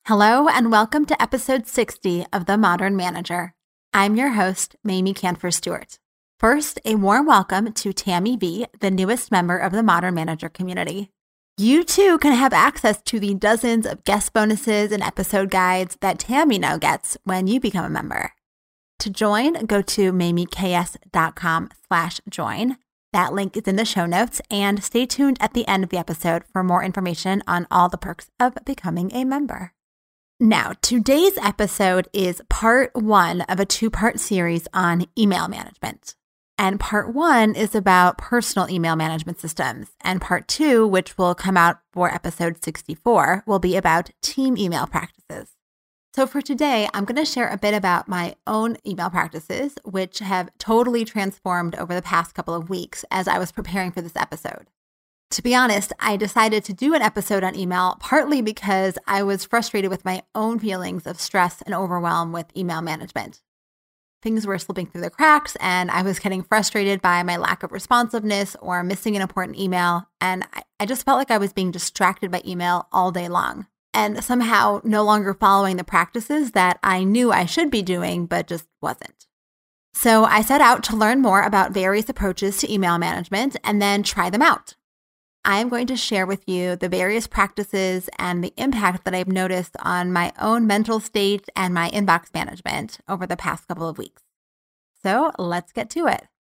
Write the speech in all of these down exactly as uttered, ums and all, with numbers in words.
Hello and welcome to episode sixty of The Modern Manager. I'm your host, Mamie Canfer Stewart. First, a warm welcome to Tammy V, the newest member of the Modern Manager community. You too can have access to the dozens of guest bonuses and episode guides that Tammy now gets when you become a member. To join, go to mamieks.com slash join. That link is in the show notes, and stay tuned at the end of the episode for more information on all the perks of becoming a member. Now, today's episode is part one of a two-part series on email management. And part one is about personal email management systems. And part two, which will come out for episode sixty-four, will be about team email practices. So for today, I'm going to share a bit about my own email practices, which have totally transformed over the past couple of weeks as I was preparing for this episode. To be honest, I decided to do an episode on email partly because I was frustrated with my own feelings of stress and overwhelm with email management. Things were slipping through the cracks, and I was getting frustrated by my lack of responsiveness or missing an important email, and I, I just felt like I was being distracted by email all day long, and somehow no longer following the practices that I knew I should be doing, but just wasn't. So I set out to learn more about various approaches to email management and then try them out. I'm going to share with you the various practices and the impact that I've noticed on my own mental state and my inbox management over the past couple of weeks. So let's get to it.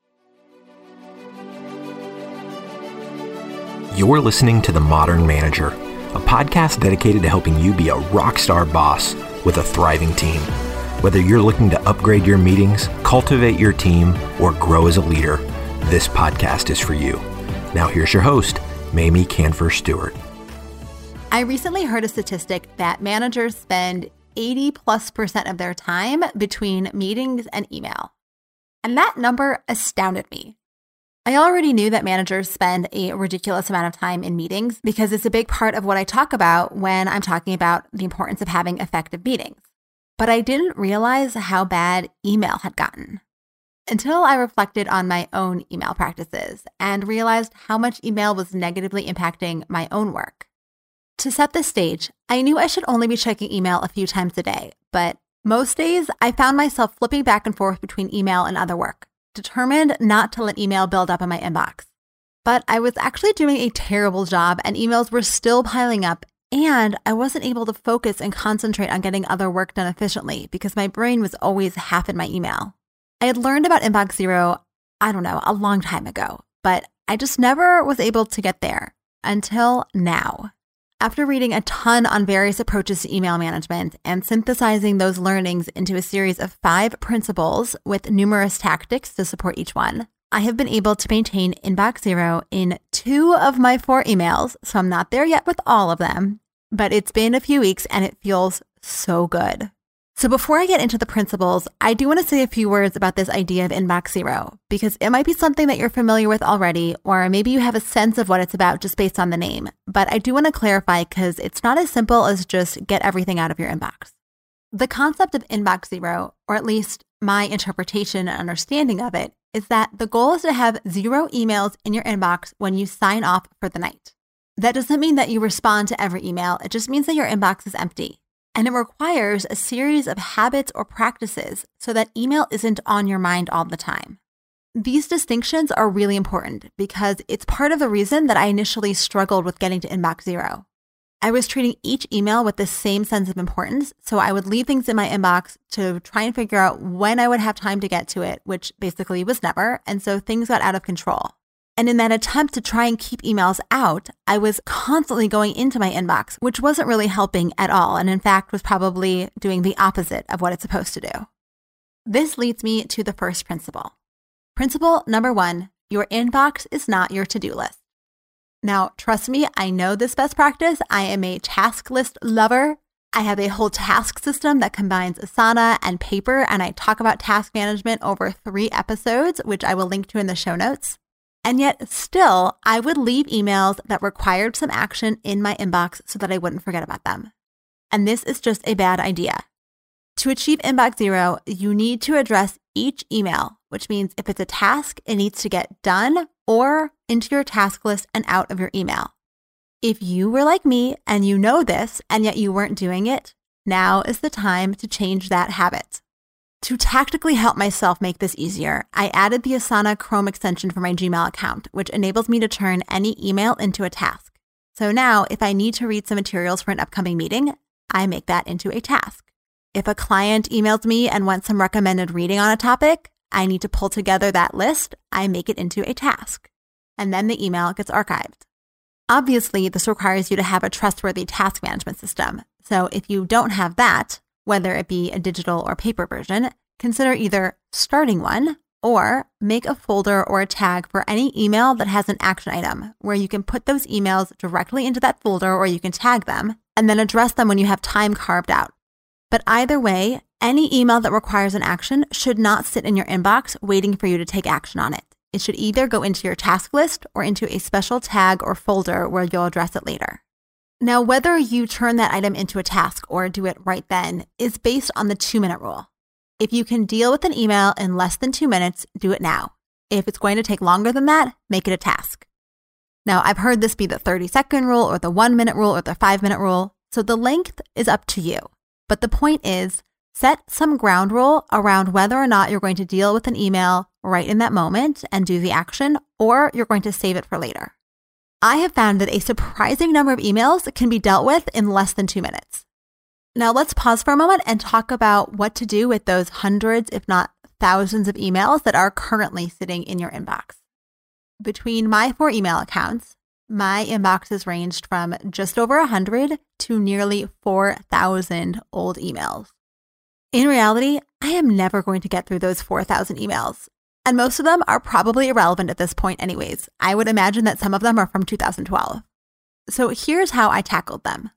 You're listening to The Modern Manager, a podcast dedicated to helping you be a rock star boss with a thriving team. Whether you're looking to upgrade your meetings, cultivate your team, or grow as a leader, this podcast is for you. Now here's your host, Mamie Canfer Stewart. I recently heard a statistic that managers spend eighty plus percent of their time between meetings and email. And that number astounded me. I already knew that managers spend a ridiculous amount of time in meetings because it's a big part of what I talk about when I'm talking about the importance of having effective meetings. But I didn't realize how bad email had gotten until I reflected on my own email practices and realized how much email was negatively impacting my own work. To set the stage, I knew I should only be checking email a few times a day, but most days I found myself flipping back and forth between email and other work, determined not to let email build up in my inbox. But I was actually doing a terrible job and emails were still piling up, and I wasn't able to focus and concentrate on getting other work done efficiently because my brain was always half in my email. I had learned about Inbox Zero, I don't know, a long time ago, but I just never was able to get there until now. After reading a ton on various approaches to email management and synthesizing those learnings into a series of five principles with numerous tactics to support each one, I have been able to maintain Inbox Zero in two of my four emails, so I'm not there yet with all of them, but it's been a few weeks and it feels so good. So before I get into the principles, I do want to say a few words about this idea of Inbox Zero, because it might be something that you're familiar with already, or maybe you have a sense of what it's about just based on the name. But I do want to clarify because it's not as simple as just get everything out of your inbox. The concept of Inbox Zero, or at least my interpretation and understanding of it, is that the goal is to have zero emails in your inbox when you sign off for the night. That doesn't mean that you respond to every email. It just means that your inbox is empty. And it requires a series of habits or practices so that email isn't on your mind all the time. These distinctions are really important because it's part of the reason that I initially struggled with getting to Inbox Zero. I was treating each email with the same sense of importance, so I would leave things in my inbox to try and figure out when I would have time to get to it, which basically was never, and so things got out of control. And in that attempt to try and keep emails out, I was constantly going into my inbox, which wasn't really helping at all, and in fact was probably doing the opposite of what it's supposed to do. This leads me to the first principle. Principle number one, your inbox is not your to-do list. Now, trust me, I know this best practice. I am a task list lover. I have a whole task system that combines Asana and paper, and I talk about task management over three episodes, which I will link to in the show notes. And yet still, I would leave emails that required some action in my inbox so that I wouldn't forget about them. And this is just a bad idea. To achieve Inbox Zero, you need to address each email, which means if it's a task, it needs to get done or into your task list and out of your email. If you were like me and you know this and yet you weren't doing it, now is the time to change that habit. To tactically help myself make this easier, I added the Asana Chrome extension for my Gmail account, which enables me to turn any email into a task. So now, if I need to read some materials for an upcoming meeting, I make that into a task. If a client emails me and wants some recommended reading on a topic, I need to pull together that list, I make it into a task. And then the email gets archived. Obviously, this requires you to have a trustworthy task management system. So if you don't have that, whether it be a digital or paper version, consider either starting one or make a folder or a tag for any email that has an action item where you can put those emails directly into that folder or you can tag them and then address them when you have time carved out. But either way, any email that requires an action should not sit in your inbox waiting for you to take action on it. It should either go into your task list or into a special tag or folder where you'll address it later. Now, whether you turn that item into a task or do it right then is based on the two-minute rule. If you can deal with an email in less than two minutes, do it now. If it's going to take longer than that, make it a task. Now, I've heard this be the thirty-second rule or the one-minute rule or the five-minute rule, so the length is up to you. But the point is, set some ground rule around whether or not you're going to deal with an email right in that moment and do the action, or you're going to save it for later. I have found that a surprising number of emails can be dealt with in less than two minutes. Now let's pause for a moment and talk about what to do with those hundreds, if not thousands of emails that are currently sitting in your inbox. Between my four email accounts, my inboxes ranged from just over one hundred to nearly four thousand old emails. In reality, I am never going to get through those four thousand emails. And most of them are probably irrelevant at this point anyways. I would imagine that some of them are from two thousand twelve. So here's how I tackled them.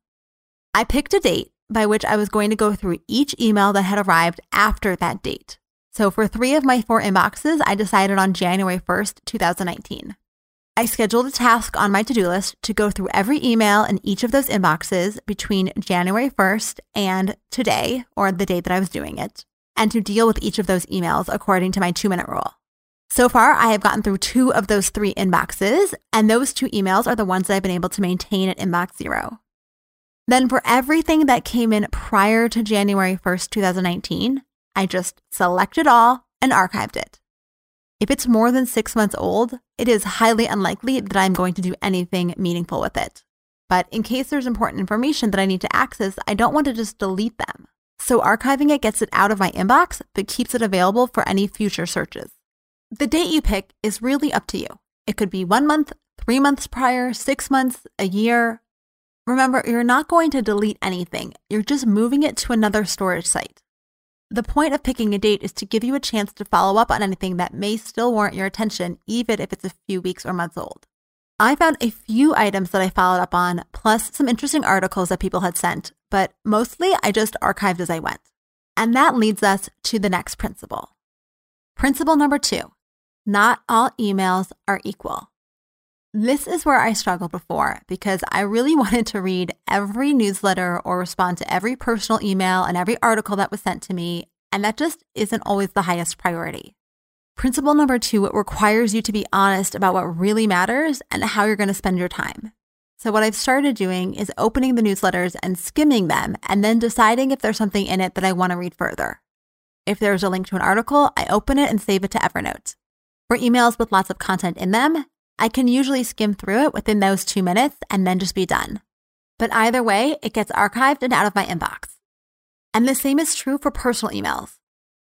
I picked a date by which I was going to go through each email that had arrived after that date. So for three of my four inboxes, I decided on January first, twenty nineteen. I scheduled a task on my to-do list to go through every email in each of those inboxes between January first and today, or the day that I was doing it, and to deal with each of those emails according to my two-minute rule. So far, I have gotten through two of those three inboxes, and those two emails are the ones that I've been able to maintain at inbox zero. Then for everything that came in prior to January first, twenty nineteen, I just selected all and archived it. If it's more than six months old, it is highly unlikely that I'm going to do anything meaningful with it. But in case there's important information that I need to access, I don't want to just delete them. So archiving it gets it out of my inbox, but keeps it available for any future searches. The date you pick is really up to you. It could be one month, three months prior, six months, a year. Remember, you're not going to delete anything. You're just moving it to another storage site. The point of picking a date is to give you a chance to follow up on anything that may still warrant your attention, even if it's a few weeks or months old. I found a few items that I followed up on, plus some interesting articles that people had sent, but mostly I just archived as I went. And that leads us to the next principle. Principle number two, not all emails are equal. This is where I struggled before because I really wanted to read every newsletter or respond to every personal email and every article that was sent to me, and that just isn't always the highest priority. Principle number two requires you to be honest about what really matters and how you're going to spend your time. So what I've started doing is opening the newsletters and skimming them and then deciding if there's something in it that I want to read further. If there's a link to an article, I open it and save it to Evernote. For emails with lots of content in them, I can usually skim through it within those two minutes and then just be done. But either way, it gets archived and out of my inbox. And the same is true for personal emails.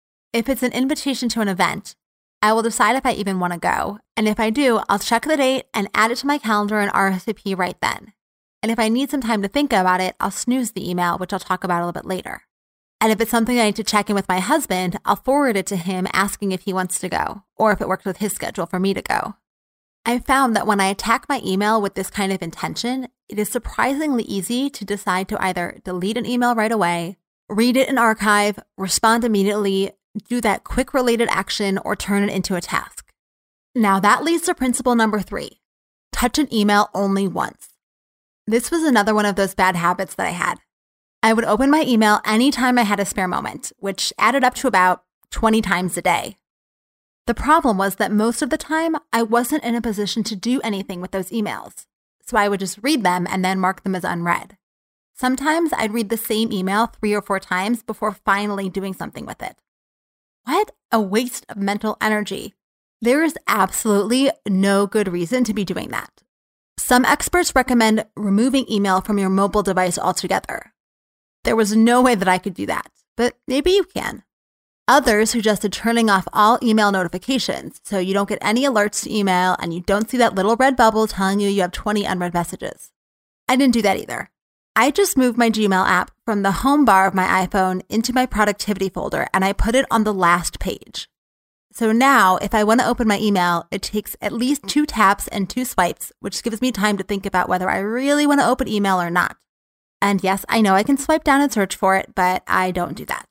If it's an invitation to an event, I will decide if I even want to go. And if I do, I'll check the date and add it to my calendar and R S V P right then. And if I need some time to think about it, I'll snooze the email, which I'll talk about a little bit later. And if it's something I need to check in with my husband, I'll forward it to him asking if he wants to go, or if it works with his schedule for me to go. I've found that when I attack my email with this kind of intention, it is surprisingly easy to decide to either delete an email right away, read it in archive, respond immediately, do that quick related action, or turn it into a task. Now that leads to principle number three, touch an email only once. This was another one of those bad habits that I had. I would open my email anytime I had a spare moment, which added up to about twenty times a day. The problem was that most of the time, I wasn't in a position to do anything with those emails. so I would just read them and then mark them as unread. Sometimes I'd read the same email three or four times before finally doing something with it. What a waste of mental energy. There is absolutely no good reason to be doing that. Some experts recommend removing email from your mobile device altogether. There was no way that I could do that, but maybe you can. Others suggested turning off all email notifications so you don't get any alerts to email and you don't see that little red bubble telling you you have twenty unread messages. I didn't do that either. I just moved my Gmail app from the home bar of my iPhone into my productivity folder and I put it on the last page. So now if I want to open my email, it takes at least two taps and two swipes, which gives me time to think about whether I really want to open email or not. And yes, I know I can swipe down and search for it, but I don't do that.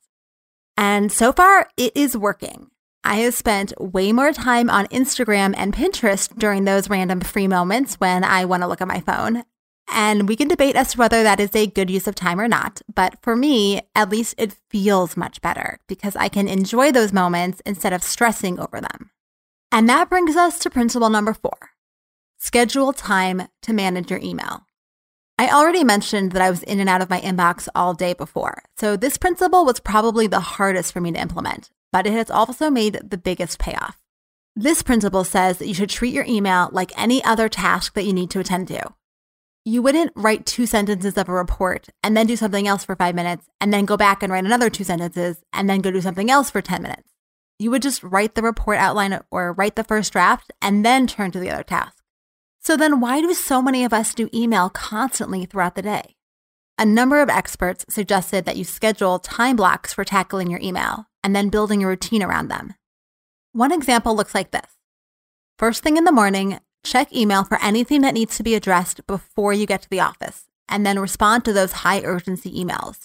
And so far, it is working. I have spent way more time on Instagram and Pinterest during those random free moments when I want to look at my phone. And we can debate as to whether that is a good use of time or not. But for me, at least it feels much better because I can enjoy those moments instead of stressing over them. And that brings us to principle number four. Schedule time to manage your email. I already mentioned that I was in and out of my inbox all day before, so this principle was probably the hardest for me to implement, but it has also made the biggest payoff. This principle says that you should treat your email like any other task that you need to attend to. You wouldn't write two sentences of a report and then do something else for five minutes and then go back and write another two sentences and then go do something else for ten minutes. You would just write the report outline or write the first draft and then turn to the other task. So then why do so many of us do email constantly throughout the day? A number of experts suggested that you schedule time blocks for tackling your email and then building a routine around them. One example looks like this. First thing in the morning, check email for anything that needs to be addressed before you get to the office, and then respond to those high urgency emails.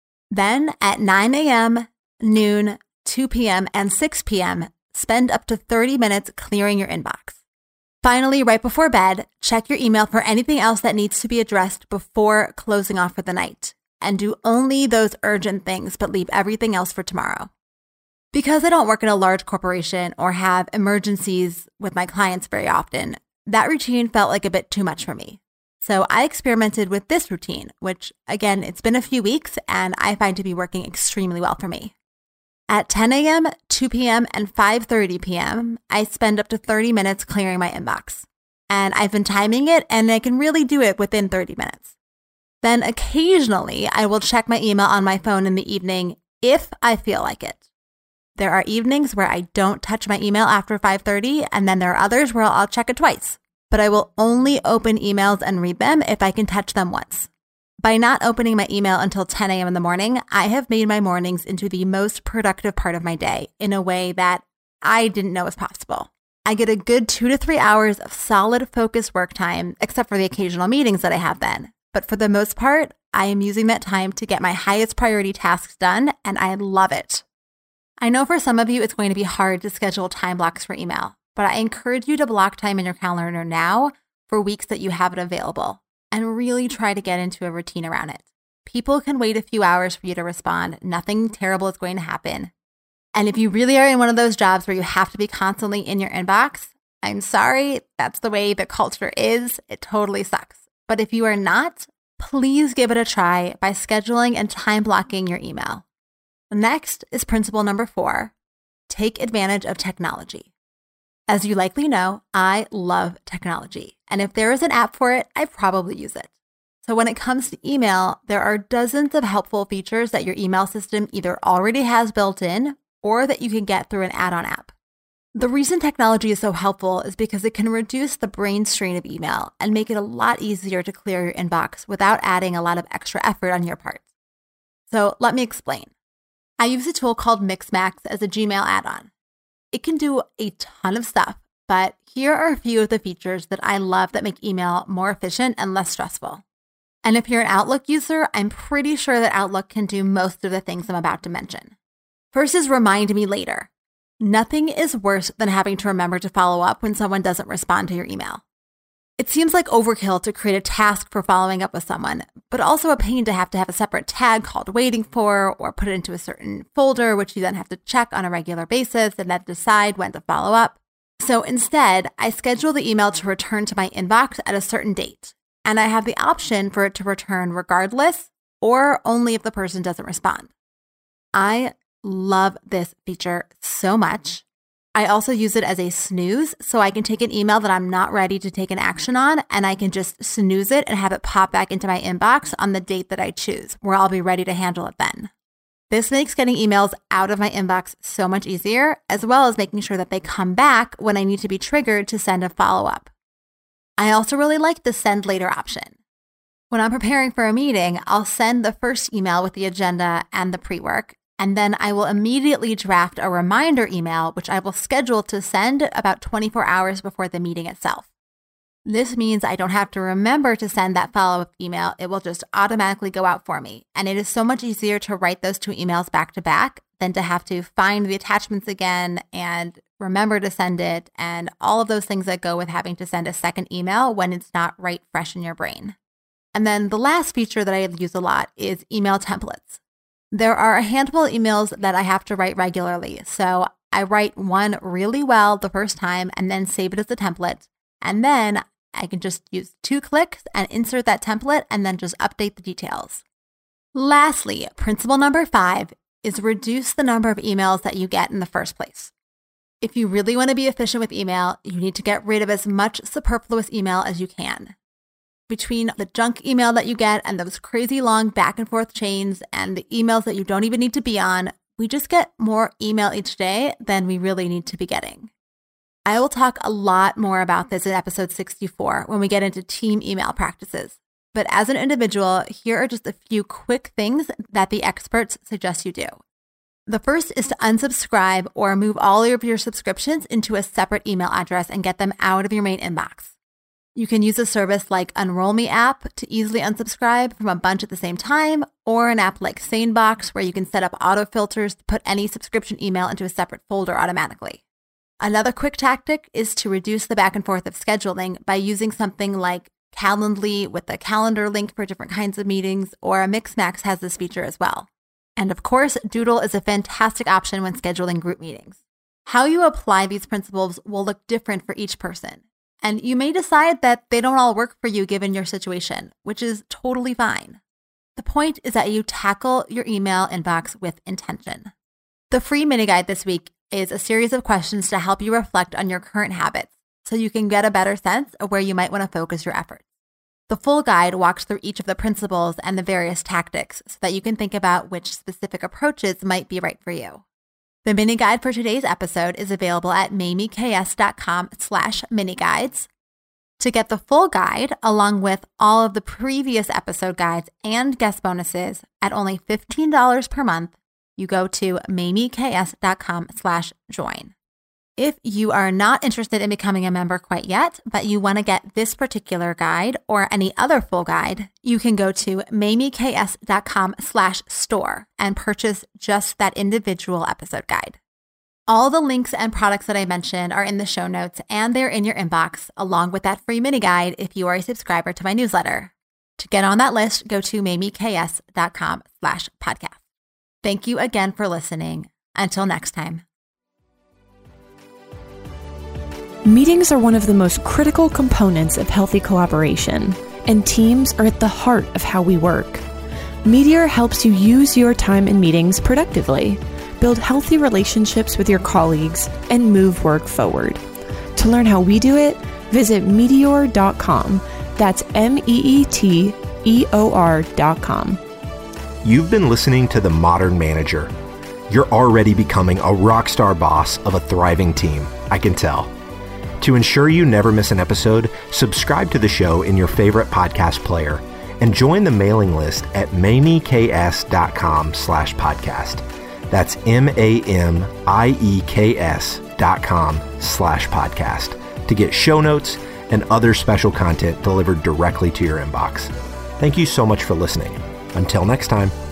Then at nine a.m., noon, two p.m., and six p.m., spend up to thirty minutes clearing your inbox. Finally, right before bed, check your email for anything else that needs to be addressed before closing off for the night, and do only those urgent things, but leave everything else for tomorrow. Because I don't work in a large corporation or have emergencies with my clients very often, that routine felt like a bit too much for me. So I experimented with this routine, which again, it's been a few weeks and I find to be working extremely well for me. At ten a.m., two p.m., and five thirty p.m., I spend up to thirty minutes clearing my inbox. And I've been timing it, and I can really do it within thirty minutes. Then occasionally, I will check my email on my phone in the evening if I feel like it. There are evenings where I don't touch my email after five thirty, and then there are others where I'll check it twice. But I will only open emails and read them if I can touch them once. By not opening my email until ten a.m. in the morning, I have made my mornings into the most productive part of my day in a way that I didn't know was possible. I get a good two to three hours of solid focused work time, except for the occasional meetings that I have then. But for the most part, I am using that time to get my highest priority tasks done, and I love it. I know for some of you, it's going to be hard to schedule time blocks for email, but I encourage you to block time in your calendar now for weeks that you have it available. And really try to get into a routine around it. People can wait a few hours for you to respond. Nothing terrible is going to happen. And if you really are in one of those jobs where you have to be constantly in your inbox, I'm sorry, that's the way the culture is. It totally sucks. But if you are not, please give it a try by scheduling and time blocking your email. Next is principle number four, take advantage of technology. As you likely know, I love technology, and if there is an app for it, I probably use it. So when it comes to email, there are dozens of helpful features that your email system either already has built in or that you can get through an add-on app. The reason technology is so helpful is because it can reduce the brain strain of email and make it a lot easier to clear your inbox without adding a lot of extra effort on your part. So let me explain. I use a tool called Mixmax as a Gmail add-on. It can do a ton of stuff, but here are a few of the features that I love that make email more efficient and less stressful. And if you're an Outlook user, I'm pretty sure that Outlook can do most of the things I'm about to mention. First is Remind Me Later. Nothing is worse than having to remember to follow up when someone doesn't respond to your email. It seems like overkill to create a task for following up with someone, but also a pain to have to have a separate tag called waiting for or put it into a certain folder, which you then have to check on a regular basis and then decide when to follow up. So instead, I schedule the email to return to my inbox at a certain date, And I have the option for it to return regardless or only if the person doesn't respond. I love this feature so much. I also use it as a snooze, so I can take an email that I'm not ready to take an action on, and I can just snooze it and have it pop back into my inbox on the date that I choose, where I'll be ready to handle it then. This makes getting emails out of my inbox so much easier, as well as making sure that they come back when I need to be triggered to send a follow-up. I also really like the send later option. When I'm preparing for a meeting, I'll send the first email with the agenda and the pre-work, and then I will immediately draft a reminder email, which I will schedule to send about twenty-four hours before the meeting itself. This means I don't have to remember to send that follow-up email. It will just automatically go out for me. And it is so much easier to write those two emails back to back than to have to find the attachments again and remember to send it and all of those things that go with having to send a second email when it's not right fresh in your brain. And then the last feature that I use a lot is email templates. There are a handful of emails that I have to write regularly. So I write one really well the first time and then save it as a template. And then I can just use two clicks and insert that template and then just update the details. Lastly, principle number five is reduce the number of emails that you get in the first place. If you really want to be efficient with email, you need to get rid of as much superfluous email as you can. Between the junk email that you get and those crazy long back and forth chains and the emails that you don't even need to be on, we just get more email each day than we really need to be getting. I will talk a lot more about this in episode sixty-four when we get into team email practices. But as an individual, here are just a few quick things that the experts suggest you do. The first is to unsubscribe or move all of your subscriptions into a separate email address and get them out of your main inbox. You can use a service like Unroll.me app to easily unsubscribe from a bunch at the same time, or an app like SaneBox where you can set up auto filters to put any subscription email into a separate folder automatically. Another quick tactic is to reduce the back and forth of scheduling by using something like Calendly with a calendar link for different kinds of meetings, or a Mixmax has this feature as well. And of course, Doodle is a fantastic option when scheduling group meetings. How you apply these principles will look different for each person. And you may decide that they don't all work for you given your situation, which is totally fine. The point is that you tackle your email inbox with intention. The free mini guide this week is a series of questions to help you reflect on your current habits so you can get a better sense of where you might want to focus your efforts. The full guide walks through each of the principles and the various tactics so that you can think about which specific approaches might be right for you. The mini guide for today's episode is available at mamieks.com slash mini guides. To get the full guide, along with all of the previous episode guides and guest bonuses at only fifteen dollars per month, you go to mamieks.com slash join. If you are not interested in becoming a member quite yet, but you want to get this particular guide or any other full guide, you can go to mamieks.com slash store and purchase just that individual episode guide. All the links and products that I mentioned are in the show notes, and they're in your inbox, along with that free mini guide if you are a subscriber to my newsletter. To get on that list, go to mamieks.com slash podcast. Thank you again for listening. Until next time. Meetings are one of the most critical components of healthy collaboration, and teams are at the heart of how we work. Meteor helps you use your time in meetings productively, build healthy relationships with your colleagues, and move work forward. To learn how we do it, visit meteor dot com. That's M E E T E O R dot com. You've been listening to The Modern Manager. You're already becoming a rock star boss of a thriving team, I can tell. To ensure you never miss an episode, subscribe to the show in your favorite podcast player and join the mailing list at mamieks.com slash podcast. That's M-A-M-I-E-K-S dot com slash podcast to get show notes and other special content delivered directly to your inbox. Thank you so much for listening. Until next time.